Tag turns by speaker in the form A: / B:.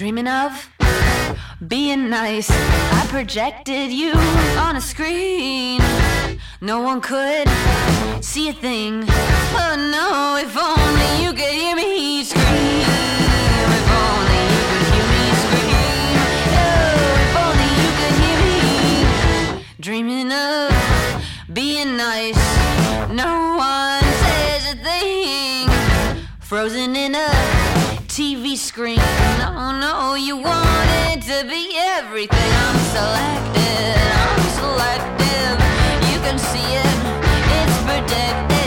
A: Dreaming of being nice. I projected you on a screen. No one could see a thing. Oh no, if only you could hear me scream. If only you could hear me scream. Oh, if only you could hear me. Dreaming of being nice. No one says a thing. Frozen in a TV screen. No, no, you wanted to be everything. I'm selective. You can see it, it's protected.